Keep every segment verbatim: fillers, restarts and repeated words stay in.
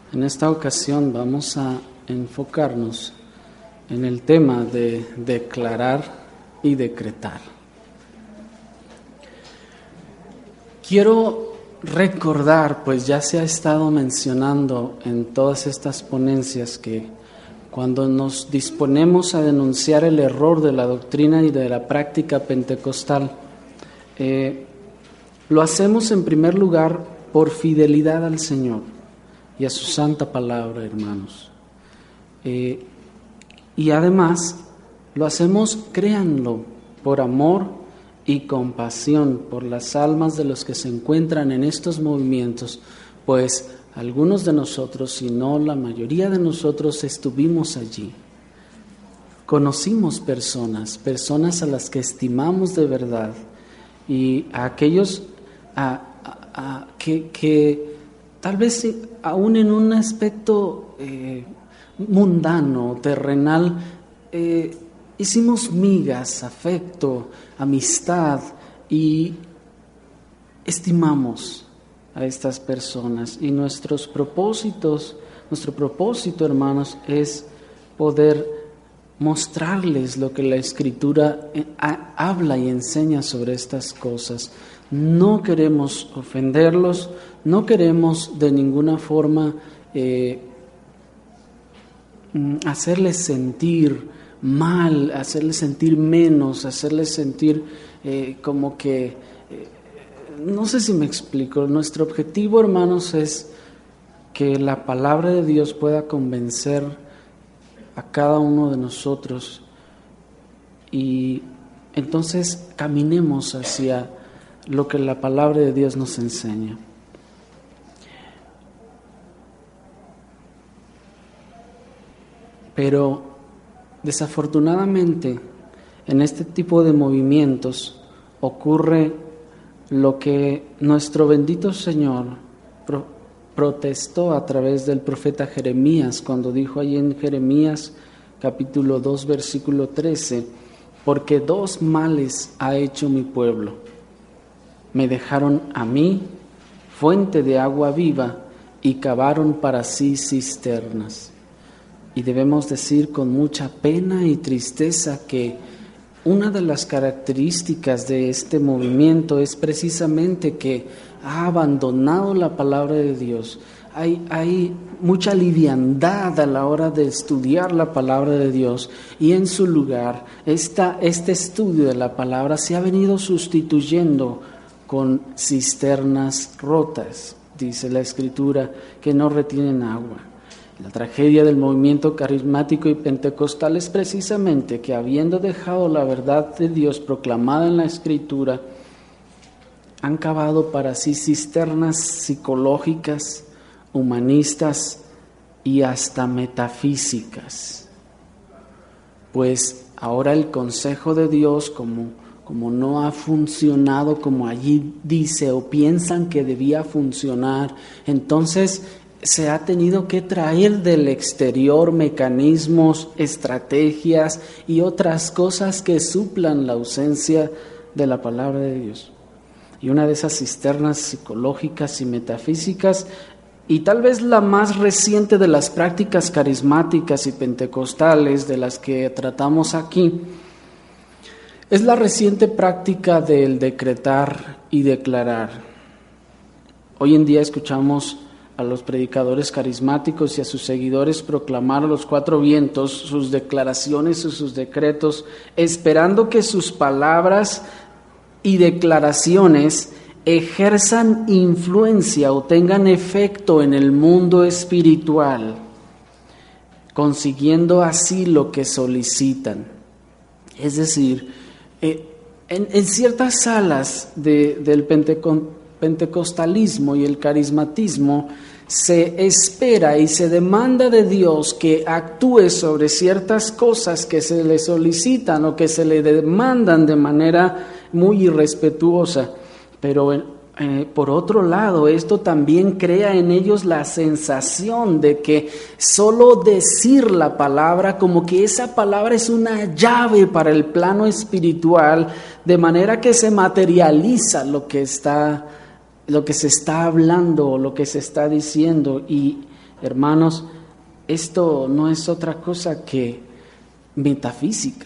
En esta ocasión vamos a enfocarnos en el tema de declarar y decretar. Quiero recordar, pues ya se ha estado mencionando en todas estas ponencias, que cuando nos disponemos a denunciar el error de la doctrina y de la práctica pentecostal, eh, lo hacemos en primer lugar por fidelidad al Señor y a su santa palabra, hermanos. Eh, y además lo hacemos, créanlo, por amor y compasión por las almas de los que se encuentran en estos movimientos, pues algunos de nosotros, si no la mayoría de nosotros, estuvimos allí. Conocimos personas, personas a las que estimamos de verdad, y a aquellos a, a, a, que, que tal vez aún en un aspecto eh, mundano, terrenal, eh, hicimos migas, afecto, amistad, y estimamos a estas personas. Y nuestros propósitos, nuestro propósito, hermanos, es poder mostrarles lo que la Escritura habla y enseña sobre estas cosas. No queremos ofenderlos, no queremos de ninguna forma eh, hacerles sentir mal, hacerles sentir menos, hacerles sentir eh, como que, eh, no sé si me explico. Nuestro objetivo, hermanos, es que la palabra de Dios pueda convencer a cada uno de nosotros, y entonces caminemos hacia lo que la palabra de Dios nos enseña. Pero desafortunadamente en este tipo de movimientos ocurre lo que nuestro bendito Señor pro, protestó a través del profeta Jeremías, cuando dijo allí en Jeremías capítulo dos versículo trece: porque dos males ha hecho mi pueblo, me dejaron a mí fuente de agua viva y cavaron para sí cisternas. Y debemos decir con mucha pena y tristeza que una de las características de este movimiento es precisamente que ha abandonado la palabra de Dios. Hay, hay mucha liviandad a la hora de estudiar la palabra de Dios, y en su lugar esta, este estudio de la palabra se ha venido sustituyendo con cisternas rotas, dice la Escritura, que no retienen agua. La tragedia del movimiento carismático y pentecostal es precisamente que, habiendo dejado la verdad de Dios proclamada en la Escritura, han cavado para sí cisternas psicológicas, humanistas y hasta metafísicas. Pues ahora el consejo de Dios, como, como no ha funcionado como allí dice o piensan que debía funcionar, entonces se ha tenido que traer del exterior mecanismos, estrategias y otras cosas que suplan la ausencia de la palabra de Dios. Y una de esas cisternas psicológicas y metafísicas, y tal vez la más reciente de las prácticas carismáticas y pentecostales de las que tratamos aquí, es la reciente práctica del decretar y declarar. Hoy en día escuchamos a los predicadores carismáticos y a sus seguidores proclamar a los cuatro vientos sus declaraciones y sus decretos, esperando que sus palabras y declaraciones ejerzan influencia o tengan efecto en el mundo espiritual, consiguiendo así lo que solicitan. Es decir, eh, en, en ciertas salas de, del penteco, pentecostalismo y el carismatismo se espera y se demanda de Dios que actúe sobre ciertas cosas que se le solicitan o que se le demandan de manera muy irrespetuosa. Pero eh, por otro lado, esto también crea en ellos la sensación de que solo decir la palabra, como que esa palabra es una llave para el plano espiritual, de manera que se materializa lo que está lo que se está hablando o lo que se está diciendo, y Hermanos, esto no es otra cosa que metafísica.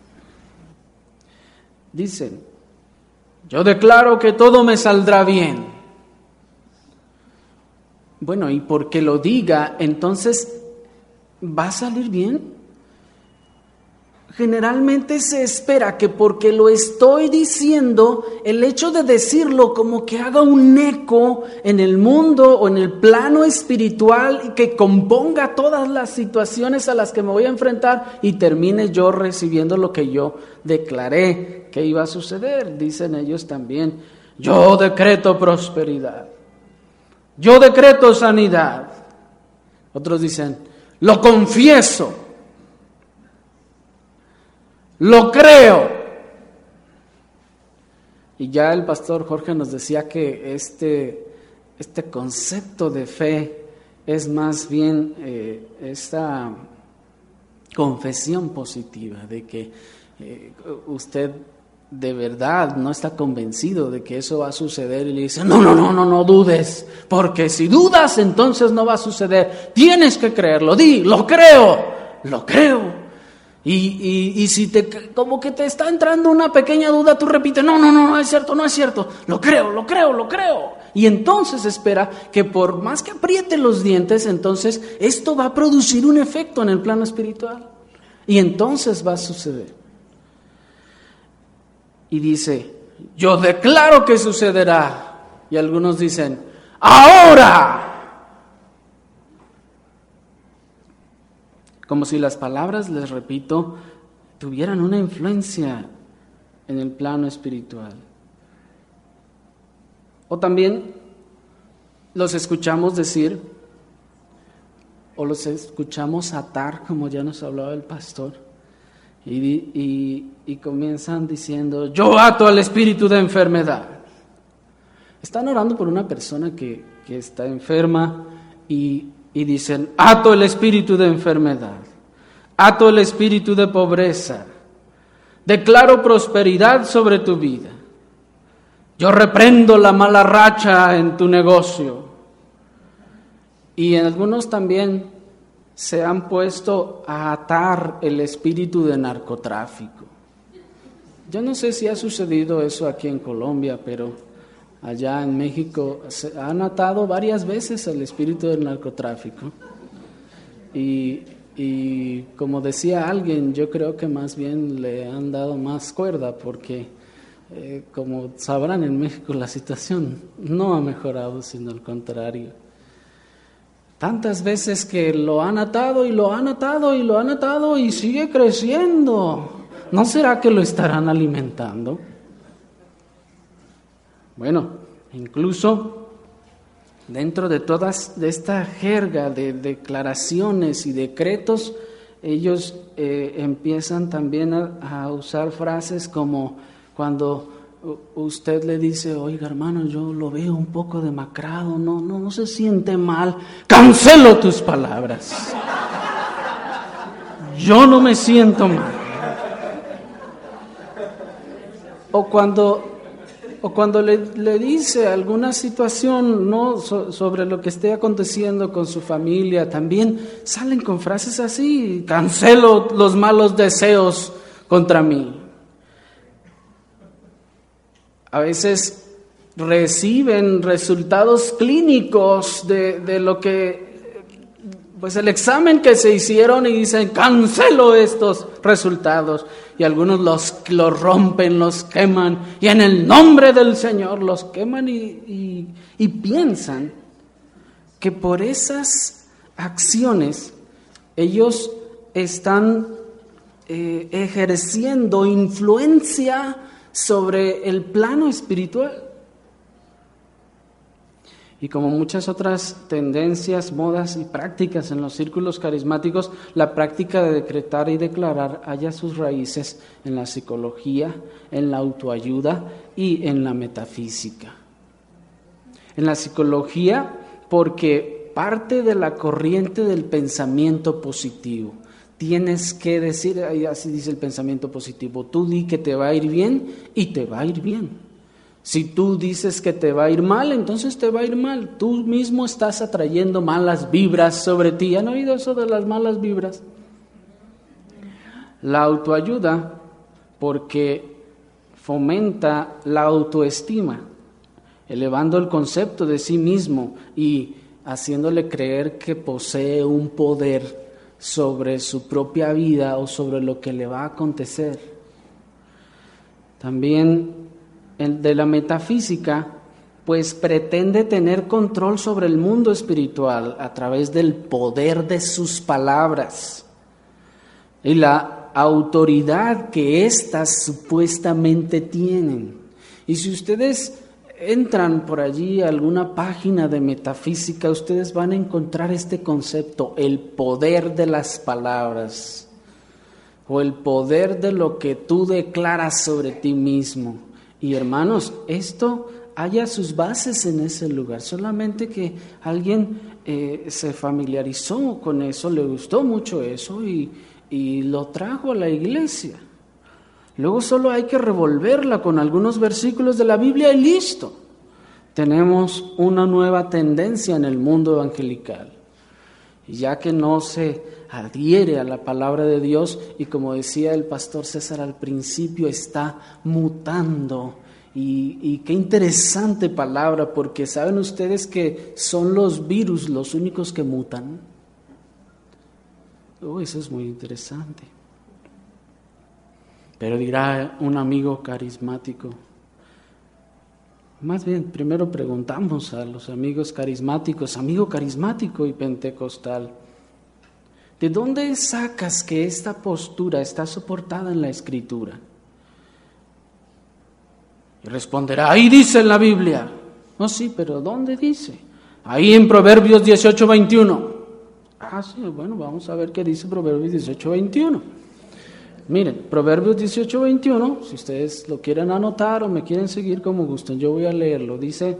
Dicen, yo declaro que todo me saldrá bien. Bueno, y porque lo diga, entonces, ¿va a salir bien? Generalmente se espera que porque lo estoy diciendo, el hecho de decirlo como que haga un eco en el mundo o en el plano espiritual y que componga todas las situaciones a las que me voy a enfrentar y termine yo recibiendo lo que yo declaré que iba a suceder. Dicen ellos también, yo decreto prosperidad, yo decreto sanidad. Otros dicen, lo confieso, lo creo. Y ya el pastor Jorge nos decía que este, este concepto de fe es más bien eh, esta confesión positiva de que eh, usted de verdad no está convencido de que eso va a suceder y le dice, no, no, no, no, no dudes, porque si dudas entonces no va a suceder, tienes que creerlo, di, lo creo, lo creo. Y, y, y si te, como que te está entrando una pequeña duda, tú repites, no, no, no, no es cierto, no es cierto, lo creo, lo creo, lo creo. Y entonces espera que por más que apriete los dientes, entonces esto va a producir un efecto en el plano espiritual. Y entonces va a suceder. Y dice, yo declaro que sucederá. Y algunos dicen, ahora. Como si las palabras, les repito, tuvieran una influencia en el plano espiritual. O también los escuchamos decir, o los escuchamos atar, como ya nos hablaba el pastor, y, y, y comienzan diciendo, yo ato al espíritu de enfermedad. Están orando por una persona que, que está enferma y Y dicen, ato el espíritu de enfermedad, ato el espíritu de pobreza, declaro prosperidad sobre tu vida, yo reprendo la mala racha en tu negocio. Y en algunos también se han puesto a atar el espíritu de narcotráfico. Yo no sé si ha sucedido eso aquí en Colombia, pero allá en México se han atado varias veces al espíritu del narcotráfico. Y, y como decía alguien, yo creo que más bien le han dado más cuerda porque, eh, como sabrán, en México la situación no ha mejorado, sino al contrario. Tantas veces que lo han atado y lo han atado y lo han atado y sigue creciendo. ¿No será que lo estarán alimentando? Bueno, incluso dentro de todas de esta jerga de declaraciones y decretos, ellos eh, empiezan también a, a usar frases como cuando usted le dice, oiga hermano, yo lo veo un poco demacrado, no, no, no se siente mal, cancelo tus palabras. Yo no me siento mal. O cuando O cuando le, le dice alguna situación, ¿no?, so, sobre lo que esté aconteciendo con su familia, también salen con frases así, cancelo los malos deseos contra mí. A veces reciben resultados clínicos de, de lo que, pues el examen que se hicieron y dicen, cancelo estos resultados. Y algunos los, los rompen, los queman, y en el nombre del Señor los queman y, y, y piensan que por esas acciones ellos están eh, ejerciendo influencia sobre el plano espiritual. Y como muchas otras tendencias, modas y prácticas en los círculos carismáticos, la práctica de decretar y declarar halla sus raíces en la psicología, en la autoayuda y en la metafísica. En la psicología, porque parte de la corriente del pensamiento positivo. Tienes que decir, así dice el pensamiento positivo, tú di que te va a ir bien y te va a ir bien. Si tú dices que te va a ir mal, entonces te va a ir mal. Tú mismo estás atrayendo malas vibras sobre ti. ¿Han oído eso de las malas vibras? La autoayuda, porque fomenta la autoestima, elevando el concepto de sí mismo y haciéndole creer que posee un poder sobre su propia vida o sobre lo que le va a acontecer. También el de la metafísica, pues pretende tener control sobre el mundo espiritual a través del poder de sus palabras y la autoridad que éstas supuestamente tienen. Y si ustedes entran por allí a alguna página de metafísica, ustedes van a encontrar este concepto, el poder de las palabras, o el poder de lo que tú declaras sobre ti mismo. Y hermanos, esto halla sus bases en ese lugar, solamente que alguien eh, se familiarizó con eso, le gustó mucho eso y, y lo trajo a la iglesia. Luego solo hay que revolverla con algunos versículos de la Biblia y listo. Tenemos una nueva tendencia en el mundo evangelical. Y ya que no se adhiere a la palabra de Dios y como decía el pastor César al principio, está mutando. Y, y qué interesante palabra, porque ¿saben ustedes que son los virus los únicos que mutan? Oh, eso es muy interesante. Pero dirá un amigo carismático, más bien primero preguntamos a los amigos carismáticos, amigo carismático y pentecostal, ¿de dónde sacas que esta postura está soportada en la Escritura? Y responderá, ahí dice en la Biblia. No, sí, pero ¿dónde dice? Ahí en Proverbios dieciocho veintiuno. Ah, sí, bueno, vamos a ver qué dice Proverbios dieciocho veintiuno. Miren, Proverbios dieciocho veintiuno, si ustedes lo quieren anotar o me quieren seguir como gusten, yo voy a leerlo. Dice,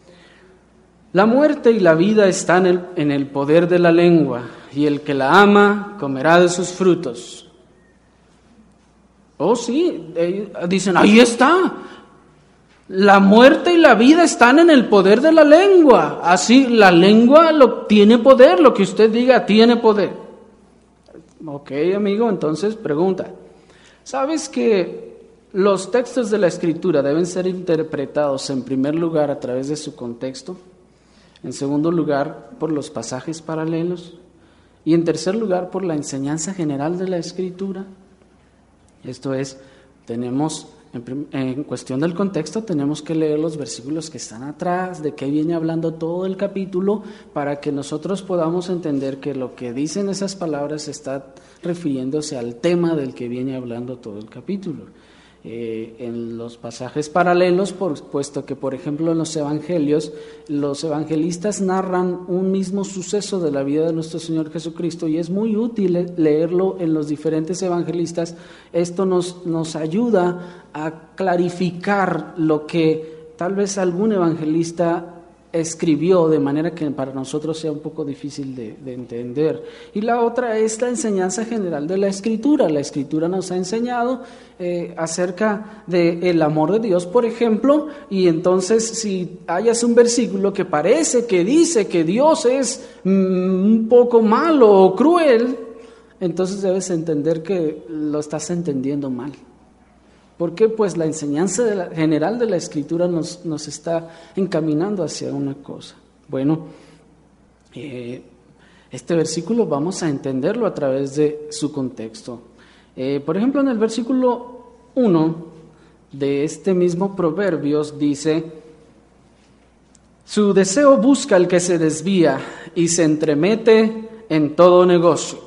la muerte y la vida están en el, en el poder de la lengua, y el que la ama comerá de sus frutos. Oh, sí, dicen, ahí está. La muerte y la vida están en el poder de la lengua. Así, la lengua lo, tiene poder, lo que usted diga tiene poder. Ok, amigo, entonces pregunta. ¿Sabes que los textos de la Escritura deben ser interpretados en primer lugar a través de su contexto? En segundo lugar, por los pasajes paralelos. Y en tercer lugar, por la enseñanza general de la Escritura. Esto es, tenemos... En, en cuestión del contexto tenemos que leer los versículos que están atrás, de qué viene hablando todo el capítulo, para que nosotros podamos entender que lo que dicen esas palabras está refiriéndose al tema del que viene hablando todo el capítulo. Eh, en los pasajes paralelos, por, puesto que por ejemplo en los evangelios, los evangelistas narran un mismo suceso de la vida de nuestro Señor Jesucristo y es muy útil leerlo en los diferentes evangelistas. Esto nos, nos ayuda a clarificar lo que tal vez algún evangelista escribió de manera que para nosotros sea un poco difícil de, de entender. Y la otra es la enseñanza general de la Escritura. La Escritura nos ha enseñado eh, acerca del amor de Dios, por ejemplo, y entonces si hayas un versículo que parece que dice que Dios es mm, un poco malo o cruel, entonces debes entender que lo estás entendiendo mal. ¿Por qué? Pues la enseñanza de la, general de la Escritura nos, nos está encaminando hacia una cosa. Bueno, eh, este versículo vamos a entenderlo a través de su contexto. Eh, por ejemplo, en el versículo uno de este mismo Proverbios dice, su deseo busca al que se desvía y se entremete en todo negocio.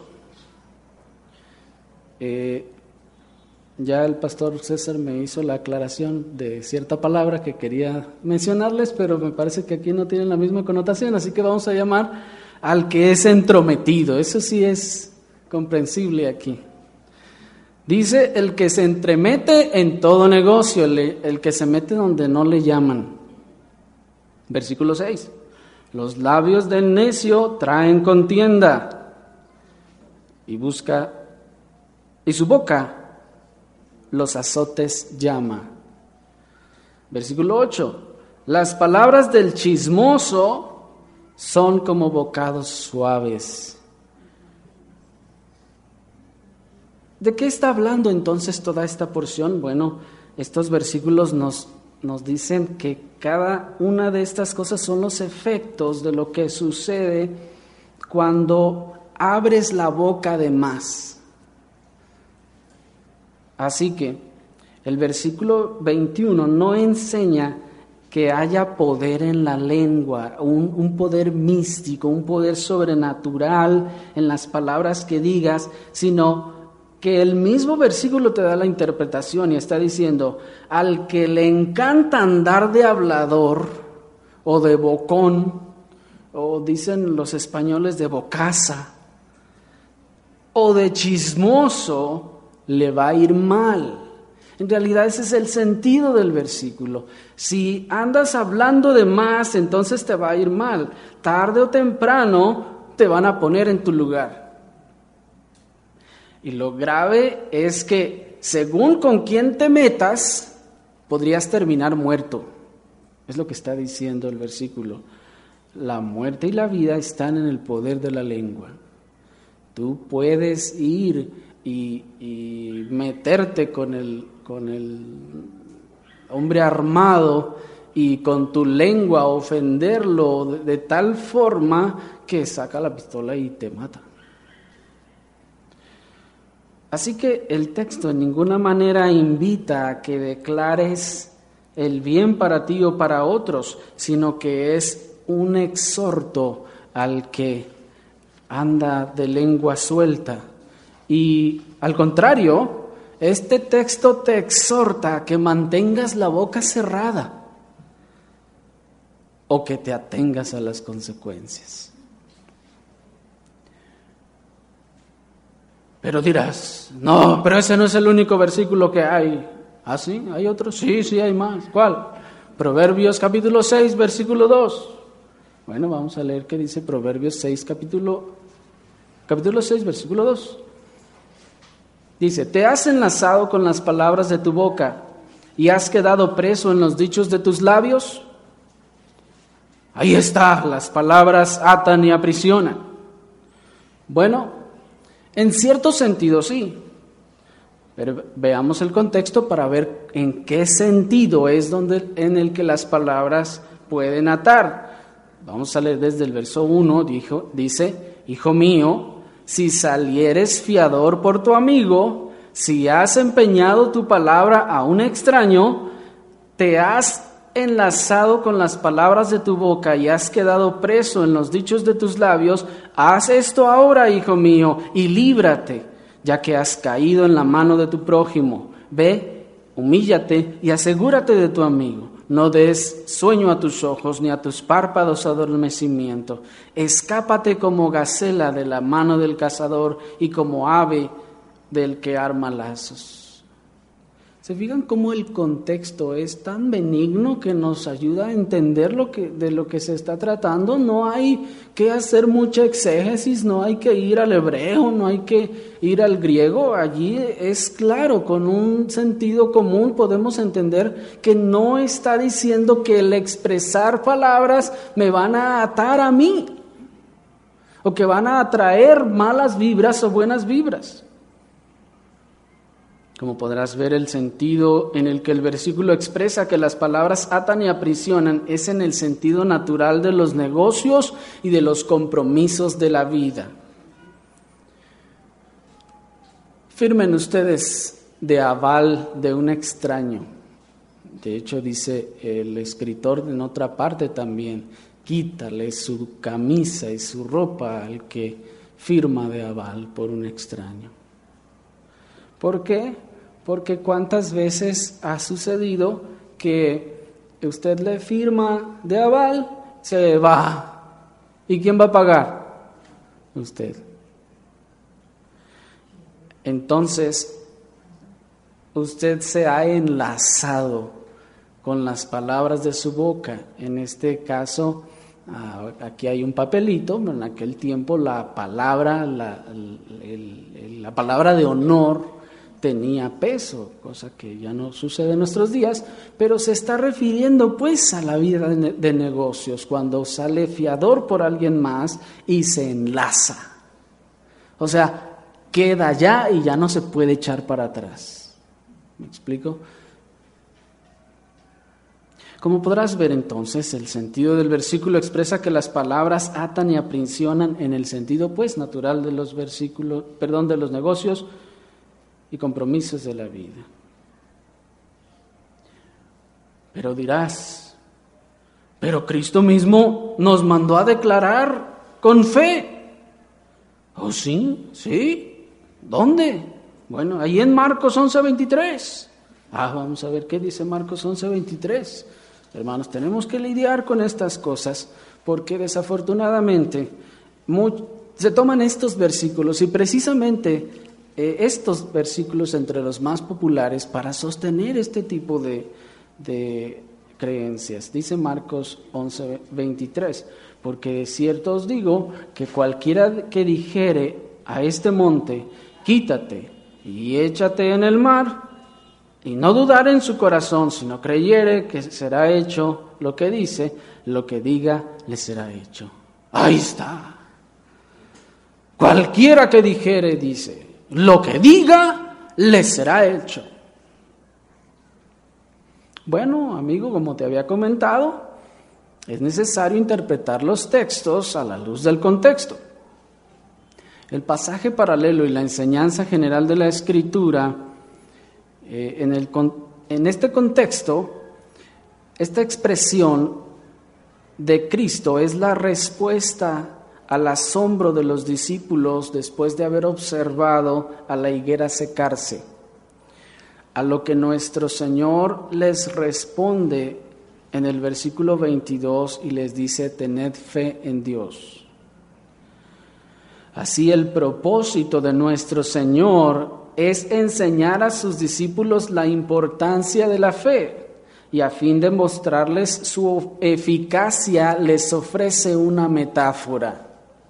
Eh, Ya el pastor César me hizo la aclaración de cierta palabra que quería mencionarles, pero me parece que aquí no tienen la misma connotación, así que vamos a llamar al que es entrometido. Eso sí es comprensible aquí. Dice, el que se entremete en todo negocio, el, el que se mete donde no le llaman. Versículo seis. Los labios del necio traen contienda y busca, y su boca los azotes llama. Versículo ocho. Las palabras del chismoso son como bocados suaves. ¿De qué está hablando entonces toda esta porción? Bueno, estos versículos nos, nos dicen que cada una de estas cosas son los efectos de lo que sucede cuando abres la boca de más. Así que el versículo veintiuno no enseña que haya poder en la lengua, un, un poder místico, un poder sobrenatural en las palabras que digas, sino que el mismo versículo te da la interpretación y está diciendo, al que le encanta andar de hablador o de bocón, o dicen los españoles de bocaza, o de chismoso, le va a ir mal. En realidad ese es el sentido del versículo. Si andas hablando de más, entonces te va a ir mal. Tarde o temprano te van a poner en tu lugar. Y lo grave es que según con quién te metas, podrías terminar muerto. Es lo que está diciendo el versículo. La muerte y la vida están en el poder de la lengua. Tú puedes ir y, y meterte con el, con el hombre armado y con tu lengua ofenderlo de, de tal forma que saca la pistola y te mata. Así que el texto en ninguna manera invita a que declares el bien para ti o para otros, sino que es un exhorto al que anda de lengua suelta. Y al contrario, este texto te exhorta a que mantengas la boca cerrada o que te atengas a las consecuencias. Pero dirás, no, pero ese no es el único versículo que hay. ¿Ah, sí? ¿Hay otro? Sí, sí, hay más. ¿Cuál? Proverbios capítulo seis, versículo dos. Bueno, vamos a leer qué dice Proverbios seis, capítulo, capítulo seis, versículo dos. Dice, te has enlazado con las palabras de tu boca y has quedado preso en los dichos de tus labios. Ahí está, las palabras atan y aprisionan. Bueno, en cierto sentido sí, pero veamos el contexto para ver en qué sentido es donde, en el que las palabras pueden atar. Vamos a leer desde el verso uno, dijo, dice, hijo mío, si salieres fiador por tu amigo, si has empeñado tu palabra a un extraño, te has enlazado con las palabras de tu boca y has quedado preso en los dichos de tus labios, haz esto ahora, hijo mío, y líbrate, ya que has caído en la mano de tu prójimo. Ve, humíllate y asegúrate de tu amigo. No des sueño a tus ojos ni a tus párpados adormecimiento. Escápate como gacela de la mano del cazador y como ave del que arma lazos. ¿Se fijan cómo el contexto es tan benigno que nos ayuda a entender lo que, de lo que se está tratando? No hay que hacer mucha exégesis, no hay que ir al hebreo, no hay que ir al griego. Allí es claro, con un sentido común podemos entender que no está diciendo que el expresar palabras me van a atar a mí o que van a atraer malas vibras o buenas vibras. Como podrás ver, el sentido en el que el versículo expresa que las palabras atan y aprisionan es en el sentido natural de los negocios y de los compromisos de la vida. Firmen ustedes de aval de un extraño. De hecho, dice el escritor en otra parte también, quítale su camisa y su ropa al que firma de aval por un extraño. ¿Por qué? Porque cuántas veces ha sucedido que usted le firma de aval, se va. ¿Y quién va a pagar? Usted. Entonces, usted se ha enlazado con las palabras de su boca. En este caso, aquí hay un papelito, en aquel tiempo la palabra, la, el, el, la palabra de honor tenía peso, cosa que ya no sucede en nuestros días, pero se está refiriendo pues a la vida de, de negocios, cuando sale fiador por alguien más y se enlaza. O sea, queda ya y ya no se puede echar para atrás. ¿Me explico? Como podrás ver entonces, el sentido del versículo expresa que las palabras atan y aprisionan en el sentido pues natural de los versículos, perdón, de los negocios y compromisos de la vida. Pero dirás, pero Cristo mismo nos mandó a declarar con fe. ¿Oh sí? ¿Sí? ¿Dónde? Bueno, ahí en Marcos once veintitrés. Ah, vamos a ver qué dice Marcos once veintitrés. Hermanos, tenemos que lidiar con estas cosas porque desafortunadamente muy, se toman estos versículos y precisamente eh, estos versículos entre los más populares para sostener este tipo de, de creencias. Dice Marcos once veintitrés, porque de cierto os digo que cualquiera que dijere a este monte, quítate y échate en el mar, y no dudar en su corazón, sino creyere que será hecho lo que dice, lo que diga le será hecho. Ahí está. Cualquiera que dijere, dice, lo que diga le será hecho. Bueno, amigo, como te había comentado, es necesario interpretar los textos a la luz del contexto. El pasaje paralelo y la enseñanza general de la Escritura, eh, en, el, en este contexto, esta expresión de Cristo es la respuesta al asombro de los discípulos después de haber observado a la higuera secarse, a lo que nuestro Señor les responde en el versículo veintidós y les dice: tened fe en Dios. Así el propósito de nuestro Señor es enseñar a sus discípulos la importancia de la fe, y a fin de mostrarles su eficacia les ofrece una metáfora.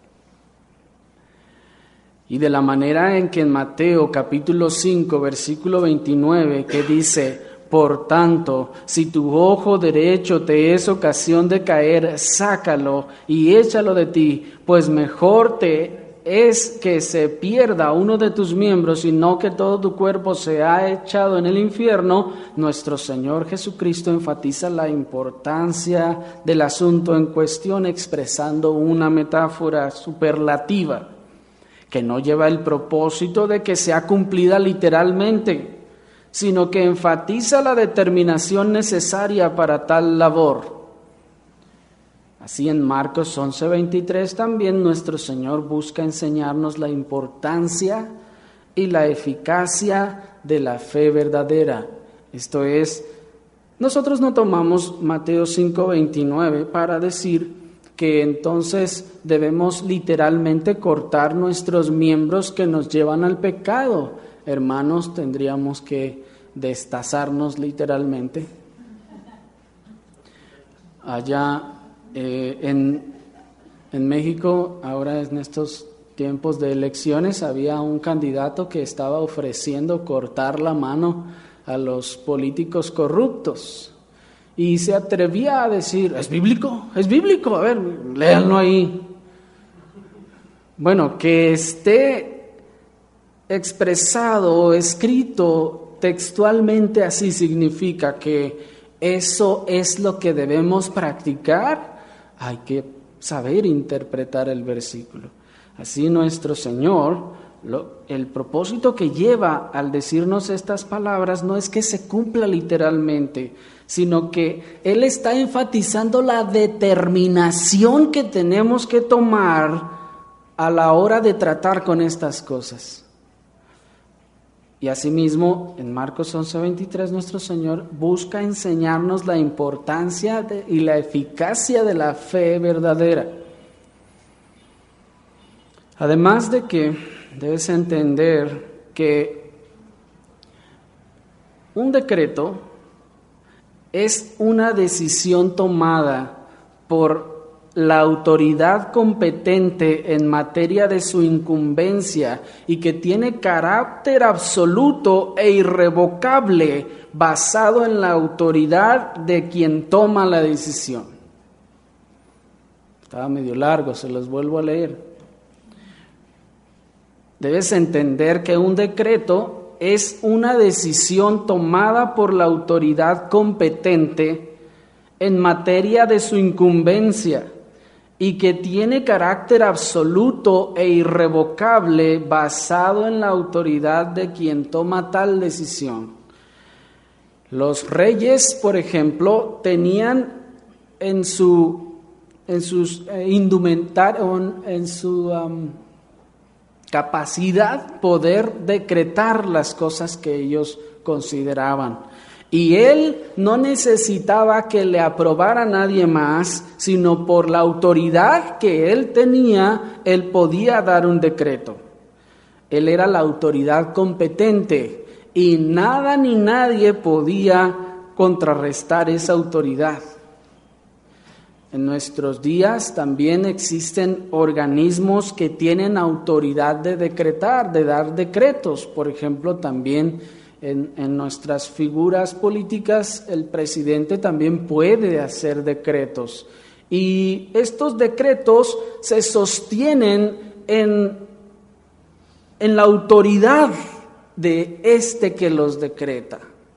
Y de la manera en que en Mateo capítulo cinco versículo veintinueve, que dice: por tanto, si tu ojo derecho te es ocasión de caer, sácalo y échalo de ti, pues mejor te es que se pierda uno de tus miembros y no que todo tu cuerpo sea echado en el infierno. Nuestro Señor Jesucristo enfatiza la importancia del asunto en cuestión expresando una metáfora superlativa que no lleva el propósito de que sea cumplida literalmente, sino que enfatiza la determinación necesaria para tal labor. Así en Marcos once veintitrés también nuestro Señor busca enseñarnos la importancia y la eficacia de la fe verdadera. Esto es, nosotros no tomamos Mateo cinco veintinueve para decir que entonces debemos literalmente cortar nuestros miembros que nos llevan al pecado. Hermanos, tendríamos que destazarnos literalmente. Allá eh, en, en México, ahora en estos tiempos de elecciones, había un candidato que estaba ofreciendo cortar la mano a los políticos corruptos. Y se atrevía a decir: ¿es bíblico? ¿Es bíblico? A ver, léanlo ahí. Bueno, que esté expresado o escrito textualmente así significa que eso es lo que debemos practicar. Hay que saber interpretar el versículo. Así nuestro Señor, lo, el propósito que lleva al decirnos estas palabras no es que se cumpla literalmente, sino que Él está enfatizando la determinación que tenemos que tomar a la hora de tratar con estas cosas. Y asimismo, en Marcos once veintitrés, nuestro Señor busca enseñarnos la importancia de, y la eficacia de la fe verdadera. Además de que debes entender que un decreto es una decisión tomada por la autoridad competente en materia de su incumbencia y que tiene carácter absoluto e irrevocable basado en la autoridad de quien toma la decisión. Estaba medio largo, se los vuelvo a leer. Debes entender que un decreto es una decisión tomada por la autoridad competente en materia de su incumbencia y que tiene carácter absoluto e irrevocable basado en la autoridad de quien toma tal decisión. Los reyes, por ejemplo, tenían en su en sus eh, indumentarios, en su um, capacidad poder decretar las cosas que ellos consideraban. Y él no necesitaba que le aprobara a nadie más, sino por la autoridad que él tenía, él podía dar un decreto. Él era la autoridad competente y nada ni nadie podía contrarrestar esa autoridad. En nuestros días también existen organismos que tienen autoridad de decretar, de dar decretos. Por ejemplo, también en, en nuestras figuras políticas, el presidente también puede hacer decretos. Y estos decretos se sostienen en, en la autoridad de este que los decreta.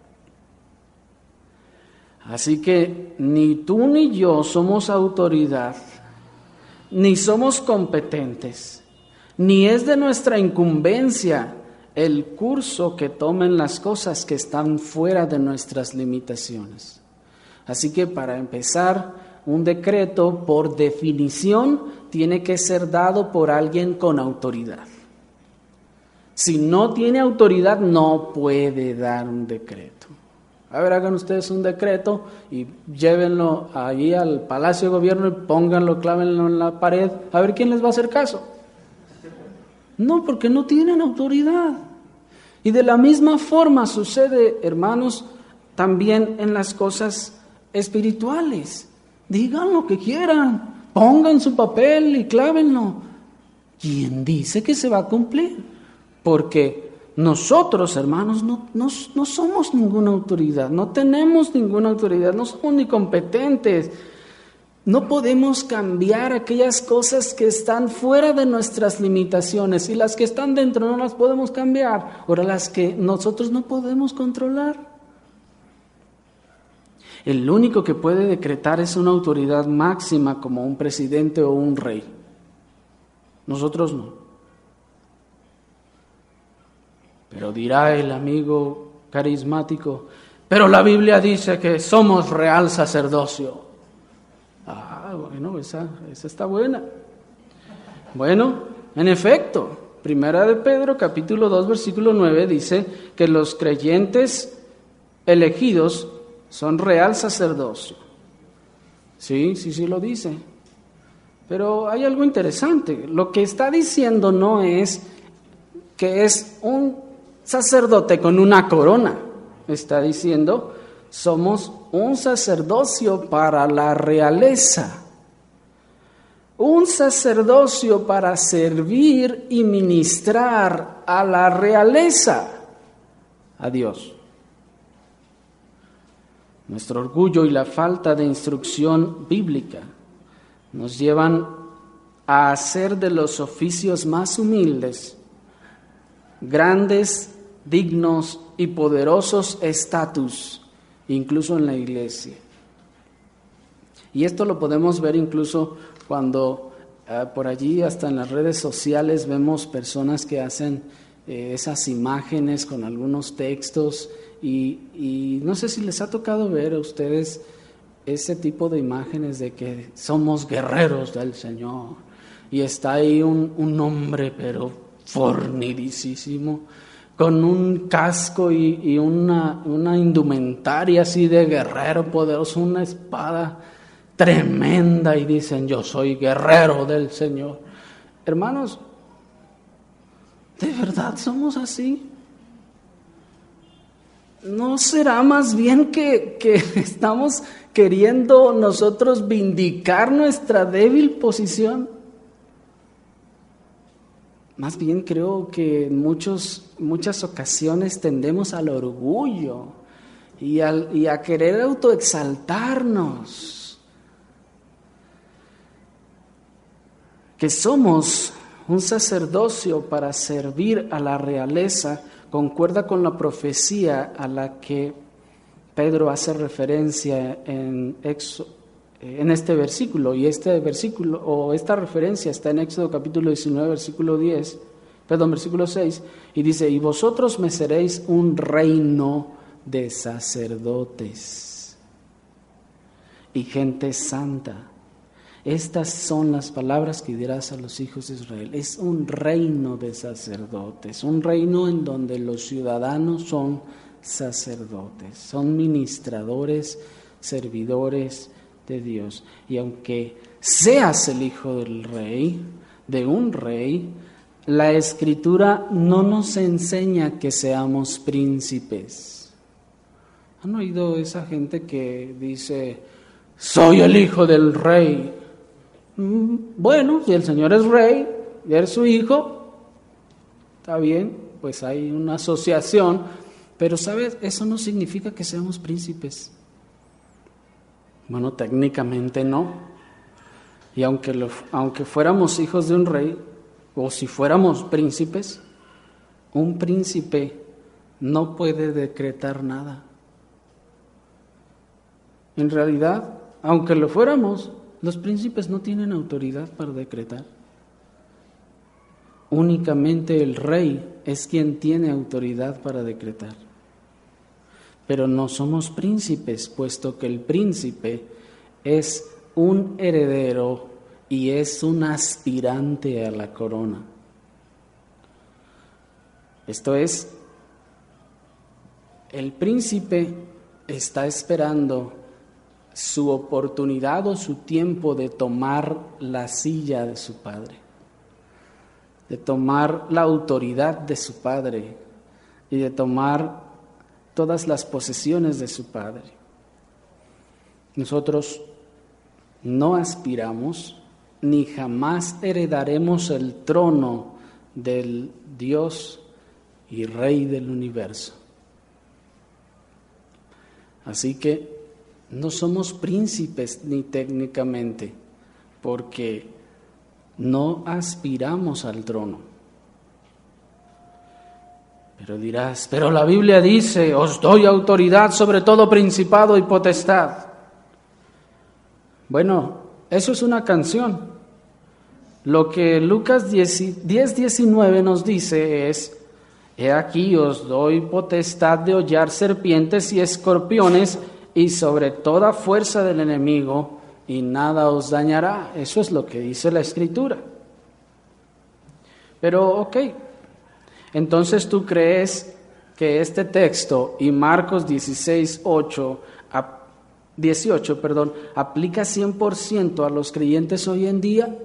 Así que ni tú ni yo somos autoridad, ni somos competentes, ni es de nuestra incumbencia el curso que tomen las cosas que están fuera de nuestras limitaciones. Así que para empezar, un decreto por definición tiene que ser dado por alguien con autoridad. Si no tiene autoridad, no puede dar un decreto. A ver, hagan ustedes un decreto y llévenlo allí al Palacio de Gobierno y pónganlo, clávenlo en la pared. A ver quién les va a hacer caso. No, porque no tienen autoridad. Y de la misma forma sucede, hermanos, también en las cosas espirituales. Digan lo que quieran, pongan su papel y clávenlo. ¿Quién dice que se va a cumplir? Porque nosotros, hermanos, no, no, no somos ninguna autoridad, no tenemos ninguna autoridad, no somos ni competentes. No podemos cambiar aquellas cosas que están fuera de nuestras limitaciones y las que están dentro no las podemos cambiar. Ahora las que nosotros no podemos controlar. El único que puede decretar es una autoridad máxima como un presidente o un rey. Nosotros no. Pero dirá el amigo carismático, pero la Biblia dice que somos real sacerdocio. Ah, bueno, esa, esa está buena. Bueno, en efecto, Primera de Pedro, capítulo dos, versículo nueve, dice que los creyentes elegidos son real sacerdocio. Sí, sí, sí lo dice. Pero hay algo interesante. Lo que está diciendo no es que es un sacerdote con una corona. Está diciendo, somos un sacerdocio para la realeza. Un sacerdocio para servir y ministrar a la realeza, a Dios. Nuestro orgullo y la falta de instrucción bíblica nos llevan a hacer de los oficios más humildes grandes, dignos y poderosos estatus, incluso en la iglesia. Y esto lo podemos ver incluso cuando uh, por allí, hasta en las redes sociales, vemos personas que hacen eh, esas imágenes con algunos textos y, y no sé si les ha tocado ver a ustedes ese tipo de imágenes de que somos guerreros del Señor y está ahí un, un hombre pero fornidísimo, con un casco y, y una, una indumentaria así de guerrero poderoso, una espada tremenda y dicen, yo soy guerrero del Señor. Hermanos, ¿de verdad somos así? ¿no será más bien que, que estamos queriendo nosotros vindicar nuestra débil posición? Más bien creo que en muchos, muchas ocasiones tendemos al orgullo y, al, y a querer autoexaltarnos. Que somos un sacerdocio para servir a la realeza, concuerda con la profecía a la que Pedro hace referencia en, en este versículo, y este versículo o esta referencia está en Éxodo capítulo diecinueve, versículo diez, perdón, versículo seis, y dice: y vosotros me seréis un reino de sacerdotes y gente santa. Estas son las palabras que dirás a los hijos de Israel. Es un reino de sacerdotes, un reino en donde los ciudadanos son sacerdotes, son ministradores, servidores de Dios. Y aunque seas el hijo del rey, de un rey, la Escritura no nos enseña que seamos príncipes. ¿Han oído esa gente que dice: soy el hijo del rey? Bueno, si el Señor es rey y eres su hijo, está bien, pues hay una asociación, pero ¿sabes? Eso no significa que seamos príncipes. Bueno, técnicamente no. Y aunque, lo, aunque fuéramos hijos de un rey, o si fuéramos príncipes, un príncipe no puede decretar nada. En realidad, aunque lo fuéramos, los príncipes no tienen autoridad para decretar. Únicamente el rey es quien tiene autoridad para decretar. Pero no somos príncipes, puesto que el príncipe es un heredero y es un aspirante a la corona. Esto es, el príncipe está esperando su oportunidad o su tiempo de tomar la silla de su padre, de tomar la autoridad de su padre y de tomar todas las posesiones de su padre. Nosotros no aspiramos ni jamás heredaremos el trono del Dios y Rey del universo. Así que no somos príncipes ni técnicamente, porque no aspiramos al trono. Pero dirás: pero la Biblia dice: os doy autoridad sobre todo principado y potestad. Bueno, eso es una canción. Lo que Lucas diez, diecinueve nos dice es: he aquí os doy potestad de hollar serpientes y escorpiones y sobre toda fuerza del enemigo, y nada os dañará. Eso es lo que dice la Escritura. Pero, ok, entonces tú crees que este texto y Marcos dieciséis, ocho, dieciocho, perdón, aplica cien por ciento a los creyentes hoy en día.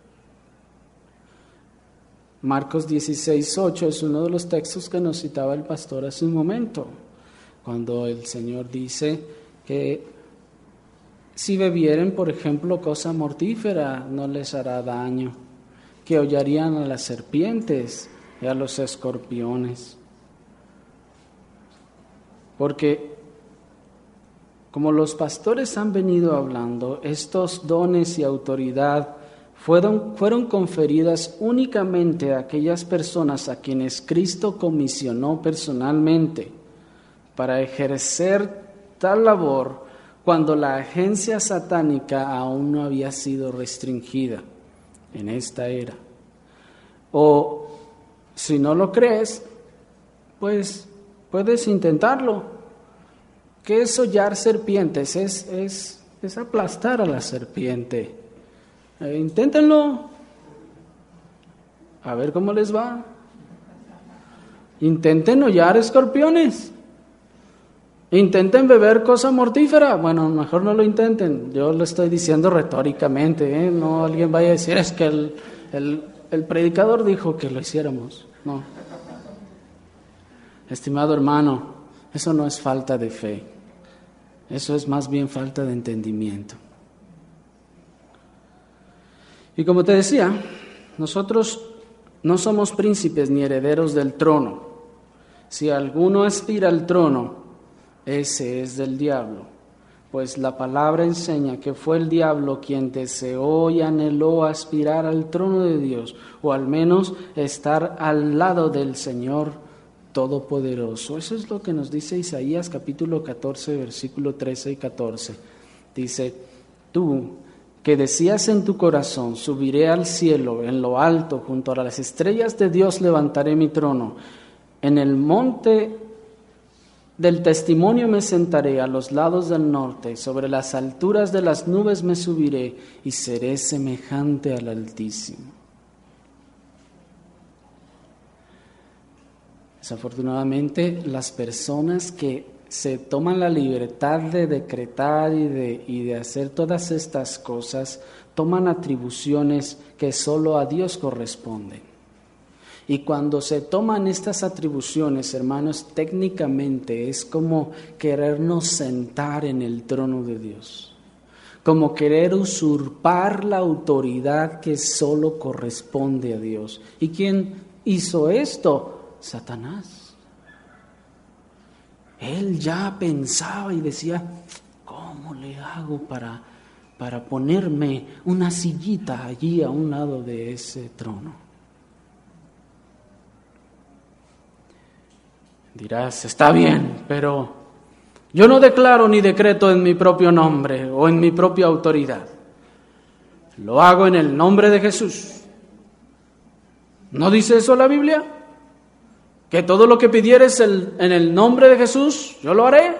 Marcos dieciséis, ocho es uno de los textos que nos citaba el pastor hace un momento, cuando el Señor dice que si bebieren, por ejemplo, cosa mortífera, no les hará daño, que hollarían a las serpientes y a los escorpiones. Porque, como los pastores han venido hablando, estos dones y autoridad fueron, fueron conferidas únicamente a aquellas personas a quienes Cristo comisionó personalmente para ejercer tal labor cuando la agencia satánica aún no había sido restringida en esta era. O si no lo crees, pues puedes intentarlo. ¿Qué es hollar serpientes? Es, es, es aplastar a la serpiente. Eh, inténtenlo. A ver cómo les va. Intenten hollar escorpiones. Intenten beber cosa mortífera. Bueno, mejor no lo intenten. Yo lo estoy diciendo retóricamente, ¿eh? No alguien vaya a decir: es que el, el, el predicador dijo que lo hiciéramos. No. Estimado hermano, Eso no es falta de fe, eso es más bien falta de entendimiento. Y como te decía, nosotros no somos príncipes ni herederos del trono. Si alguno aspira al trono, ese es del diablo, pues la palabra enseña que fue el diablo quien deseó y anheló aspirar al trono de Dios, o al menos estar al lado del Señor Todopoderoso. Eso es lo que nos dice Isaías capítulo catorce, versículo trece y catorce. Dice, tú que decías en tu corazón, subiré al cielo, en lo alto, junto a las estrellas de Dios levantaré mi trono. En el monte del testimonio me sentaré, a los lados del norte, sobre las alturas de las nubes me subiré y seré semejante al Altísimo. Desafortunadamente, las personas que se toman la libertad de decretar y de, y de hacer todas estas cosas, toman atribuciones que solo a Dios corresponden. Y cuando se toman estas atribuciones, hermanos, técnicamente es como querernos sentar en el trono de Dios, como querer usurpar la autoridad que solo corresponde a Dios. ¿Y quién hizo esto? Satanás. Él ya pensaba y decía, ¿cómo le hago para, para ponerme una sillita allí a un lado de ese trono? Dirás, está bien, pero yo no declaro ni decreto en mi propio nombre o en mi propia autoridad. Lo hago en el nombre de Jesús. ¿No dice eso la Biblia? Que todo lo que pidieres el, en el nombre de Jesús, yo lo haré.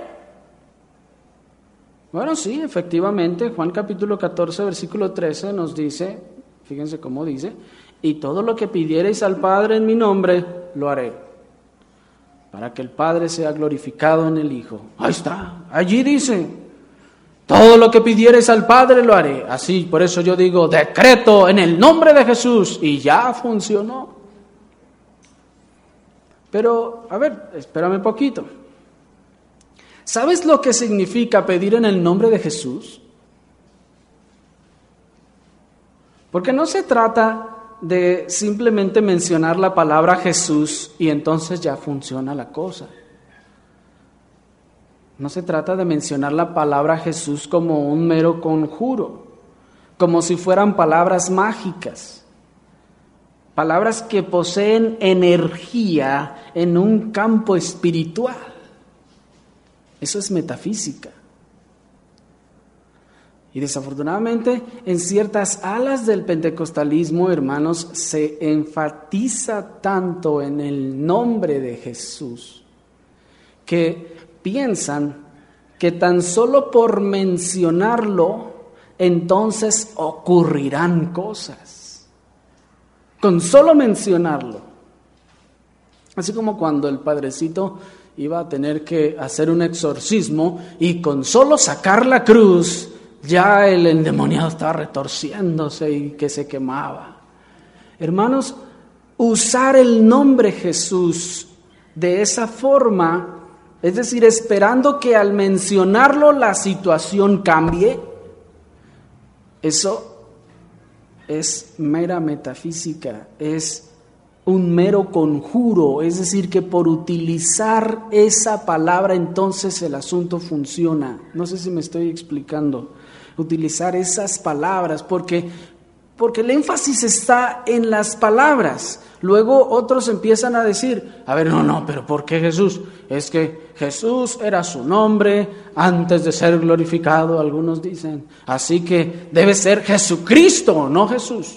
Bueno, sí, efectivamente, Juan capítulo catorce, versículo trece nos dice, fíjense cómo dice, y todo lo que pidiereis al Padre en mi nombre, lo haré, para que el Padre sea glorificado en el Hijo. Ahí está, allí dice, todo lo que pidiereis al Padre, lo haré. Así, por eso yo digo, decreto en el nombre de Jesús, y ya funcionó. Pero, a ver, espérame un poquito. ¿Sabes lo que significa pedir en el nombre de Jesús? Porque no se trata de simplemente mencionar la palabra Jesús y entonces ya funciona la cosa. No se trata de mencionar la palabra Jesús como un mero conjuro, como si fueran palabras mágicas. Palabras que poseen energía en un campo espiritual. Eso es metafísica. Y desafortunadamente, en ciertas alas del pentecostalismo, hermanos, se enfatiza tanto en el nombre de Jesús que piensan que tan solo por mencionarlo, entonces ocurrirán cosas. Con solo mencionarlo. Así como cuando el padrecito iba a tener que hacer un exorcismo y con solo sacar la cruz, ya el endemoniado estaba retorciéndose y que se quemaba. Hermanos, usar el nombre Jesús de esa forma, es decir, esperando que al mencionarlo la situación cambie, eso es mera metafísica, es un mero conjuro, es decir, que por utilizar esa palabra entonces el asunto funciona. No sé si me estoy explicando. Utilizar esas palabras, porque, porque el énfasis está en las palabras. Luego otros empiezan a decir, a ver, no, no, pero ¿por qué Jesús? Es que Jesús era su nombre antes de ser glorificado, algunos dicen. Así que debe ser Jesucristo, no Jesús.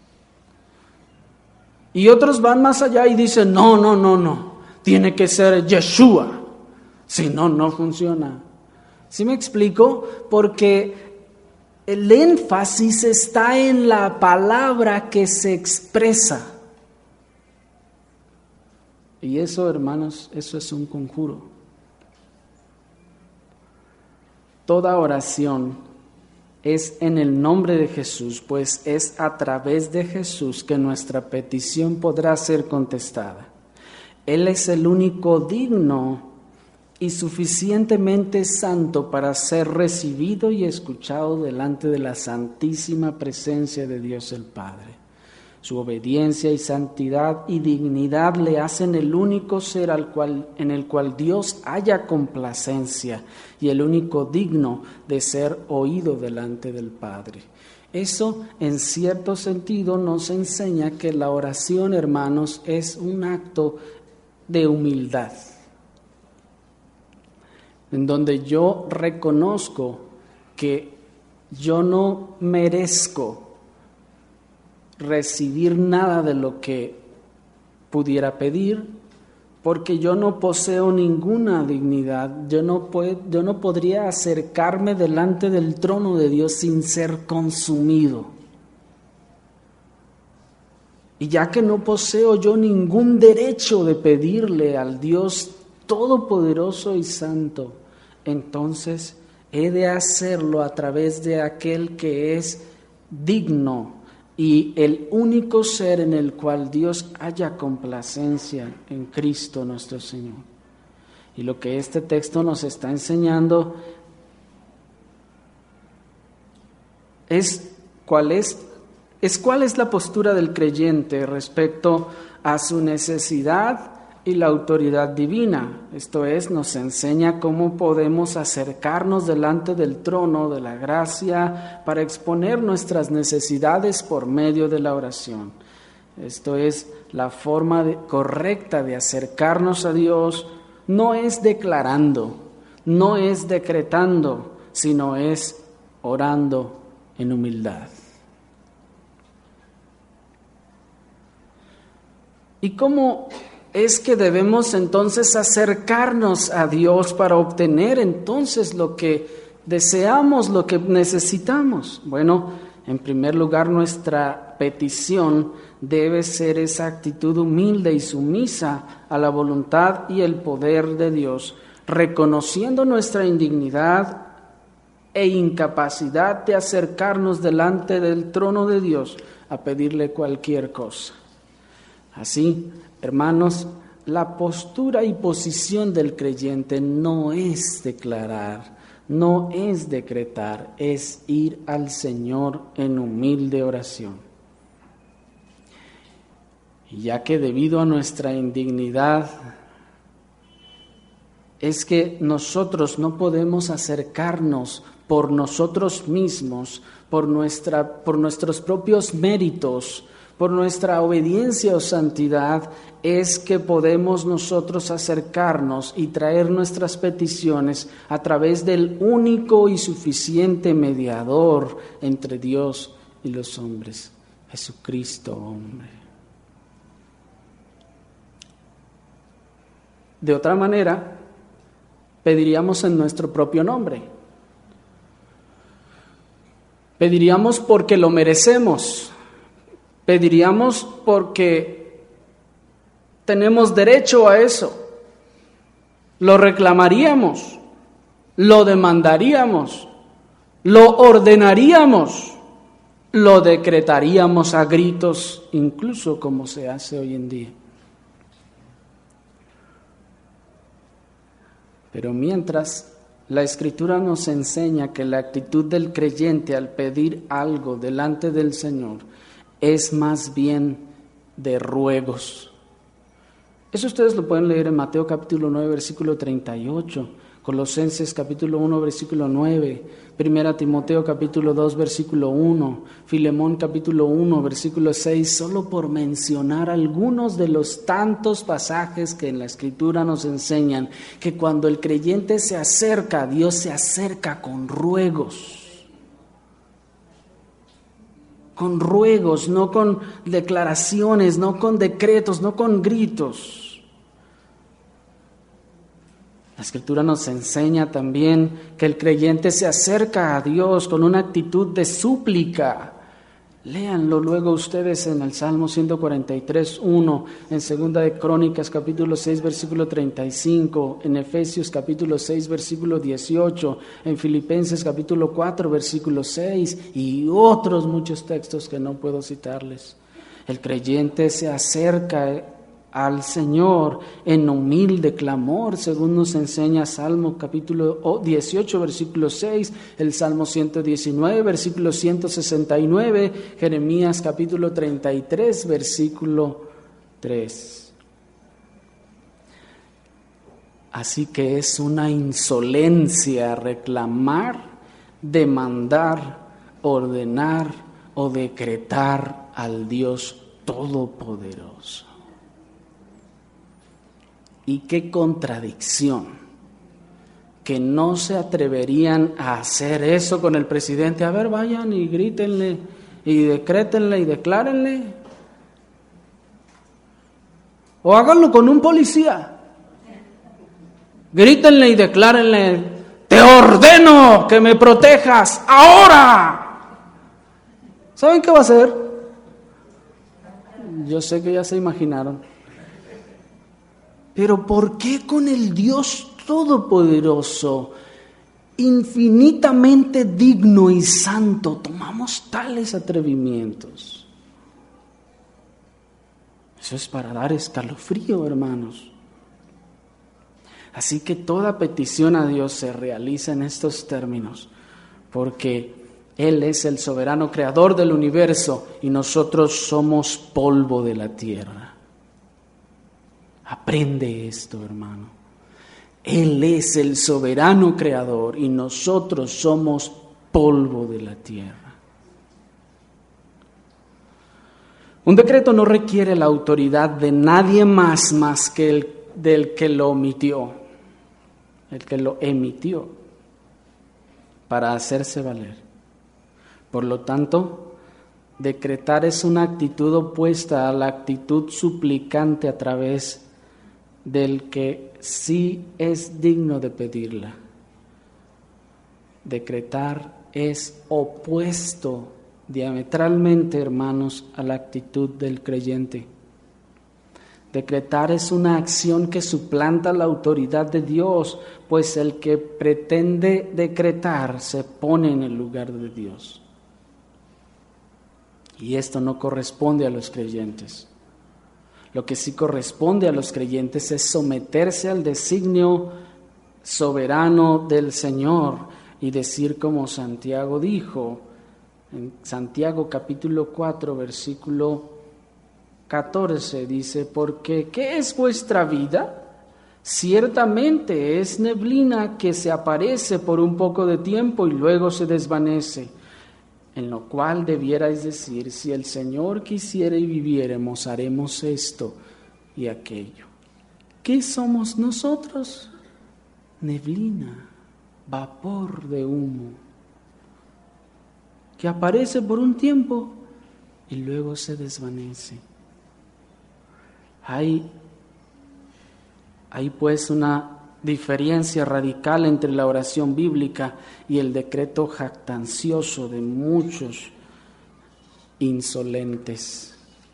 Y otros van más allá y dicen, no, no, no, no, tiene que ser Yeshua. Si no, no funciona. ¿Sí me explico? Porque el énfasis está en la palabra que se expresa. Y eso, hermanos, eso es un conjuro. Toda oración es en el nombre de Jesús, pues es a través de Jesús que nuestra petición podrá ser contestada. Él es el único digno y suficientemente santo para ser recibido y escuchado delante de la santísima presencia de Dios el Padre. Su obediencia y santidad y dignidad le hacen el único ser al cual, en el cual Dios haya complacencia y el único digno de ser oído delante del Padre. Eso, en cierto sentido, nos enseña que la oración, hermanos, es un acto de humildad, en donde yo reconozco que yo no merezco recibir nada de lo que pudiera pedir, porque yo no poseo ninguna dignidad, yo no, puedo, yo no podría acercarme delante del trono de Dios sin ser consumido. Y ya que no poseo yo ningún derecho de pedirle al Dios todopoderoso y santo, entonces he de hacerlo a través de aquel que es digno y el único ser en el cual Dios haya complacencia, en Cristo nuestro Señor. Y lo que este texto nos está enseñando es cuál es, es cuál es la postura del creyente respecto a su necesidad y la autoridad divina. Esto es, nos enseña cómo podemos acercarnos delante del trono de la gracia para exponer nuestras necesidades por medio de la oración. Esto es, la forma de, correcta de acercarnos a Dios no es declarando, no es decretando, sino es orando en humildad. ¿Y cómo es que debemos entonces acercarnos a Dios para obtener entonces lo que deseamos, lo que necesitamos? Bueno, en primer lugar, nuestra petición debe ser esa actitud humilde y sumisa a la voluntad y el poder de Dios, reconociendo nuestra indignidad e incapacidad de acercarnos delante del trono de Dios a pedirle cualquier cosa. Así, hermanos, la postura y posición del creyente no es declarar, no es decretar, es ir al Señor en humilde oración. Y ya que debido a nuestra indignidad, es que nosotros no podemos acercarnos por nosotros mismos, por nuestra, por nuestros propios méritos, por nuestra obediencia o santidad, es que podemos nosotros acercarnos y traer nuestras peticiones a través del único y suficiente mediador entre Dios y los hombres, Jesucristo hombre. De otra manera, pediríamos en nuestro propio nombre. Pediríamos porque lo merecemos. Pediríamos porque tenemos derecho a eso. Lo reclamaríamos, lo demandaríamos, lo ordenaríamos, lo decretaríamos a gritos, incluso como se hace hoy en día. Pero mientras, la Escritura nos enseña que la actitud del creyente al pedir algo delante del Señor es más bien de ruegos. Eso ustedes lo pueden leer en Mateo capítulo nueve, versículo treinta y ocho, Colosenses capítulo uno, versículo nueve, Primera Timoteo capítulo dos, versículo uno, Filemón capítulo uno, versículo seis, solo por mencionar algunos de los tantos pasajes que en la Escritura nos enseñan que cuando el creyente se acerca a Dios, se acerca con ruegos. Con ruegos, no con declaraciones, no con decretos, no con gritos. La Escritura nos enseña también que el creyente se acerca a Dios con una actitud de súplica. Léanlo luego ustedes en el Salmo ciento cuarenta y tres, uno, en Segunda de Crónicas capítulo seis, versículo treinta y cinco, en Efesios capítulo seis, versículo dieciocho, en Filipenses capítulo cuatro, versículo seis y otros muchos textos que no puedo citarles. El creyente se acerca al Señor en humilde clamor, según nos enseña Salmo capítulo dieciocho, versículo seis, el Salmo ciento diecinueve, versículo ciento sesenta y nueve, Jeremías capítulo treinta y tres, versículo tres. Así que es una insolencia reclamar, demandar, ordenar o decretar al Dios Todopoderoso. Y qué contradicción, que no se atreverían a hacer eso con el presidente. A ver, vayan y grítenle y decrétenle y declárenle. O háganlo con un policía. Grítenle y declárenle: te ordeno que me protejas ahora. ¿Saben qué va a hacer? Yo sé que ya se imaginaron. Pero ¿por qué con el Dios Todopoderoso, infinitamente digno y santo, tomamos tales atrevimientos? Eso es para dar escalofrío, hermanos. Así que toda petición a Dios se realiza en estos términos, porque Él es el soberano creador del universo y nosotros somos polvo de la tierra. Aprende esto, hermano. Él es el soberano creador y nosotros somos polvo de la tierra. Un decreto no requiere la autoridad de nadie más más que el del que lo omitió, el que lo emitió para hacerse valer. Por lo tanto, decretar es una actitud opuesta a la actitud suplicante a través del que sí es digno de pedirla. Decretar es opuesto diametralmente, hermanos, a la actitud del creyente. Decretar es una acción que suplanta la autoridad de Dios, pues el que pretende decretar se pone en el lugar de Dios. Y esto no corresponde a los creyentes. Lo que sí corresponde a los creyentes es someterse al designio soberano del Señor y decir como Santiago dijo, en Santiago capítulo cuatro, versículo catorce, dice: porque ¿qué es vuestra vida? Ciertamente es neblina que se aparece por un poco de tiempo y luego se desvanece. En lo cual debierais decir: si el Señor quisiera y viviéramos, haremos esto y aquello. ¿Qué somos nosotros? Neblina, vapor de humo, que aparece por un tiempo y luego se desvanece. Hay, hay pues una diferencia radical entre la oración bíblica y el decreto jactancioso de muchos insolentes.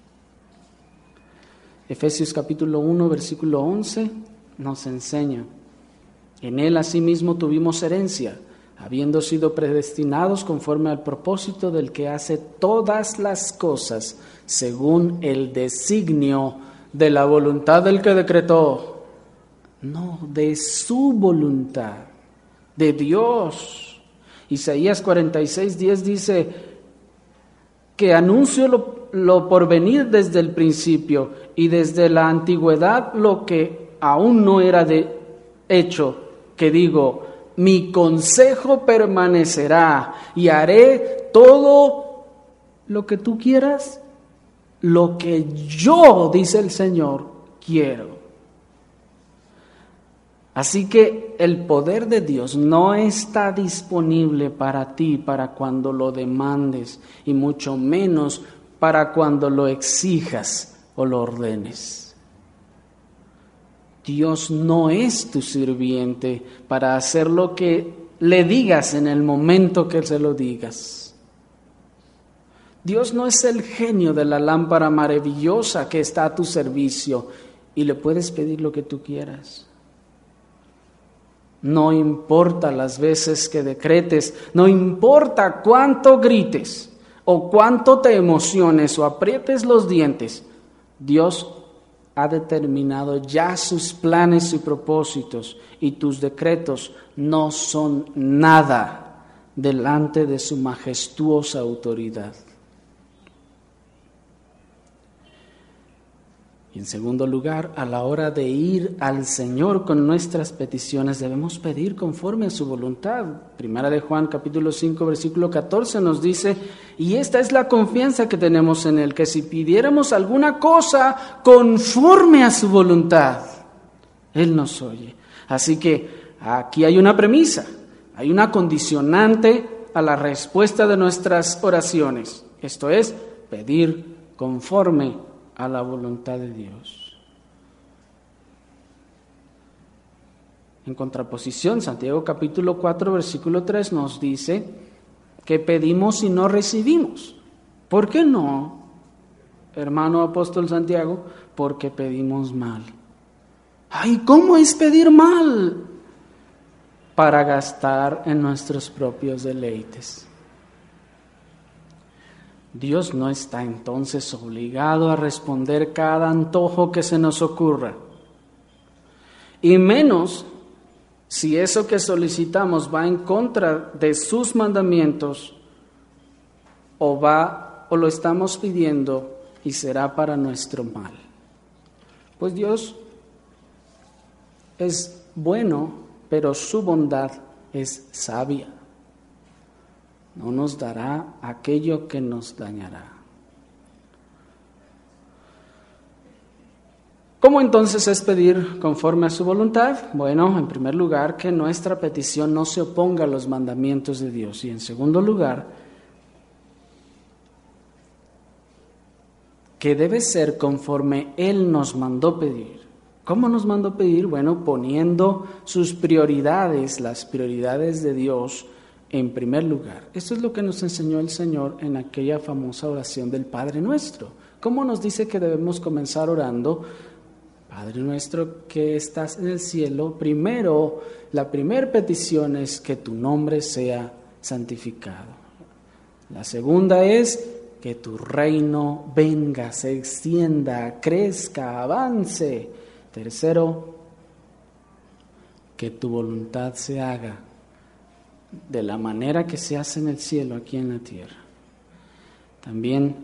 Efesios capítulo uno, versículo once nos enseña: en él asimismo tuvimos herencia, habiendo sido predestinados conforme al propósito del que hace todas las cosas según el designio de la voluntad del que decretó. No, de su voluntad, de Dios. Isaías cuarenta y seis, diez dice que anuncio lo, lo por venir desde el principio y desde la antigüedad lo que aún no era de hecho, que digo, mi consejo permanecerá y haré todo lo que tú quieras, lo que yo, dice el Señor, quiero. Así que el poder de Dios no está disponible para ti para cuando lo demandes y mucho menos para cuando lo exijas o lo ordenes. Dios no es tu sirviente para hacer lo que le digas en el momento que se lo digas. Dios no es el genio de la lámpara maravillosa que está a tu servicio y le puedes pedir lo que tú quieras. No importa las veces que decretes, no importa cuánto grites o cuánto te emociones o aprietes los dientes, Dios ha determinado ya sus planes y propósitos, y tus decretos no son nada delante de su majestuosa autoridad. Y en segundo lugar, a la hora de ir al Señor con nuestras peticiones, debemos pedir conforme a su voluntad. Primera de Juan, capítulo cinco, versículo catorce nos dice, y esta es la confianza que tenemos en Él, que si pidiéramos alguna cosa conforme a su voluntad, Él nos oye. Así que aquí hay una premisa, hay una condicionante a la respuesta de nuestras oraciones. Esto es, pedir conforme a la voluntad de Dios. En contraposición, Santiago capítulo cuatro, versículo tres nos dice que pedimos y no recibimos. ¿Por qué no, hermano apóstol Santiago? Porque pedimos mal. ¡Ay, cómo es pedir mal! Para gastar en nuestros propios deleites. Dios no está entonces obligado a responder cada antojo que se nos ocurra, y menos si eso que solicitamos va en contra de sus mandamientos o va o lo estamos pidiendo y será para nuestro mal. Pues Dios es bueno, pero su bondad es sabia. No nos dará aquello que nos dañará. ¿Cómo entonces es pedir conforme a su voluntad? Bueno, en primer lugar, que nuestra petición no se oponga a los mandamientos de Dios. Y en segundo lugar, que debe ser conforme Él nos mandó pedir. ¿Cómo nos mandó pedir? Bueno, poniendo sus prioridades, las prioridades de Dios, en primer lugar. Esto es lo que nos enseñó el Señor en aquella famosa oración del Padre Nuestro. ¿Cómo nos dice que debemos comenzar orando? Padre nuestro que estás en el cielo, primero, la primera petición es que tu nombre sea santificado. La segunda es que tu reino venga, se extienda, crezca, avance. Tercero, que tu voluntad se haga de la manera que se hace en el cielo, aquí en la tierra. También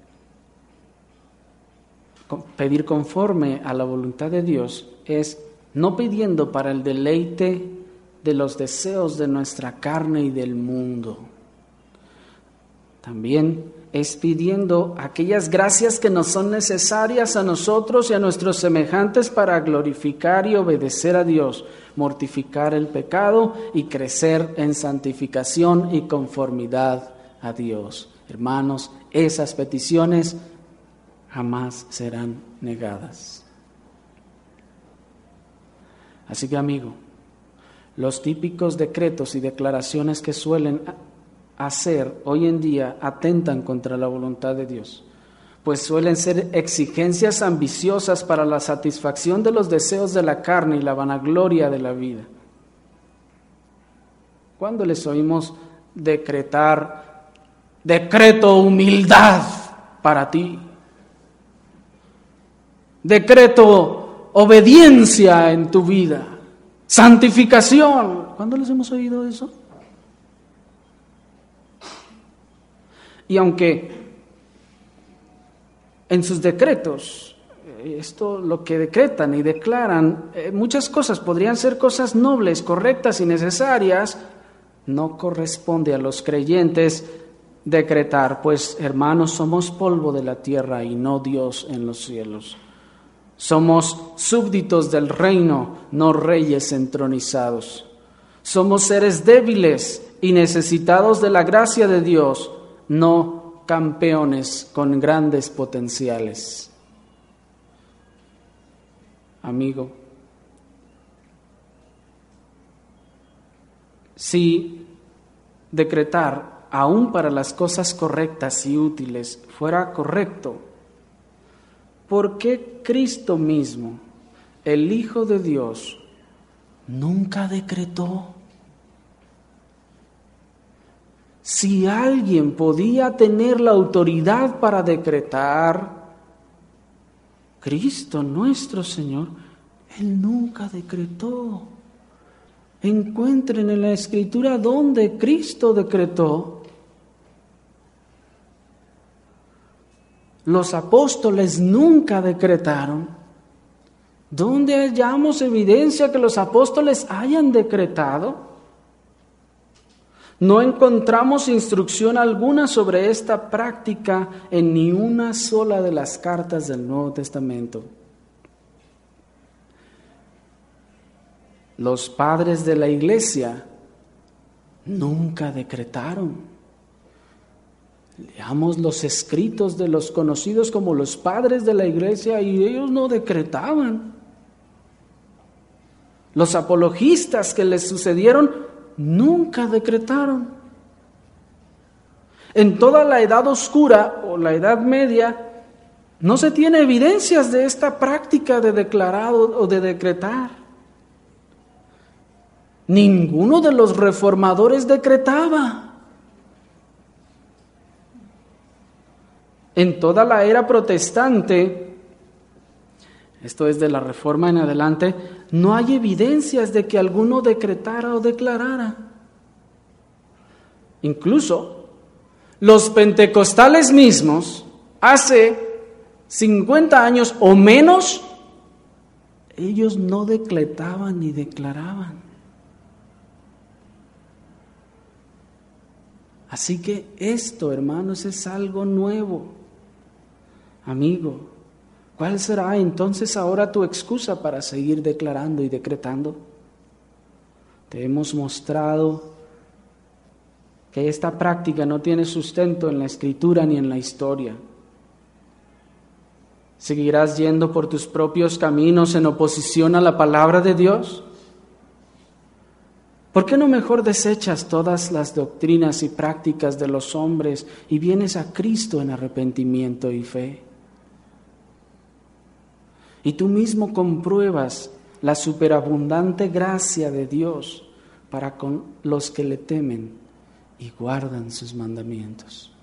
pedir conforme a la voluntad de Dios es no pidiendo para el deleite de los deseos de nuestra carne y del mundo. También es pidiendo aquellas gracias que nos son necesarias a nosotros y a nuestros semejantes para glorificar y obedecer a Dios, mortificar el pecado y crecer en santificación y conformidad a Dios. Hermanos, esas peticiones jamás serán negadas. Así que, amigo, los típicos decretos y declaraciones que suelen hacer hoy en día atentan contra la voluntad de Dios, pues suelen ser exigencias ambiciosas para la satisfacción de los deseos de la carne y la vanagloria de la vida. ¿Cuándo les oímos decretar, decreto humildad para ti? Decreto obediencia en tu vida, santificación. ¿Cuándo les hemos oído eso? Y aunque en sus decretos, esto lo que decretan y declaran, eh, muchas cosas podrían ser cosas nobles, correctas y necesarias, no corresponde a los creyentes decretar, pues hermanos, somos polvo de la tierra y no Dios en los cielos. Somos súbditos del reino, no reyes entronizados. Somos seres débiles y necesitados de la gracia de Dios, no campeones con grandes potenciales. Amigo, si decretar aún para las cosas correctas y útiles fuera correcto, ¿por qué Cristo mismo, el Hijo de Dios, nunca decretó? Si alguien podía tener la autoridad para decretar, Cristo nuestro Señor, Él nunca decretó. Encuentren en la Escritura donde Cristo decretó. Los apóstoles nunca decretaron. ¿Dónde hallamos evidencia que los apóstoles hayan decretado? No encontramos instrucción alguna sobre esta práctica en ni una sola de las cartas del Nuevo Testamento. Los padres de la iglesia nunca decretaron. Leamos los escritos de los conocidos como los padres de la iglesia y ellos no decretaban. Los apologistas que les sucedieron nunca decretaron. En toda la Edad Oscura o la Edad Media no se tiene evidencias de esta práctica de declarar o de decretar. Ninguno de los reformadores decretaba. En toda la era protestante, esto es de la Reforma en adelante, no hay evidencias de que alguno decretara o declarara. Incluso los pentecostales mismos, hace cincuenta años o menos, ellos no decretaban ni declaraban. Así que esto, hermanos, es algo nuevo. Amigo, ¿cuál será entonces ahora tu excusa para seguir declarando y decretando? Te hemos mostrado que esta práctica no tiene sustento en la Escritura ni en la historia. ¿Seguirás yendo por tus propios caminos en oposición a la palabra de Dios? ¿Por qué no mejor desechas todas las doctrinas y prácticas de los hombres y vienes a Cristo en arrepentimiento y fe? Y tú mismo compruebas la superabundante gracia de Dios para con los que le temen y guardan sus mandamientos.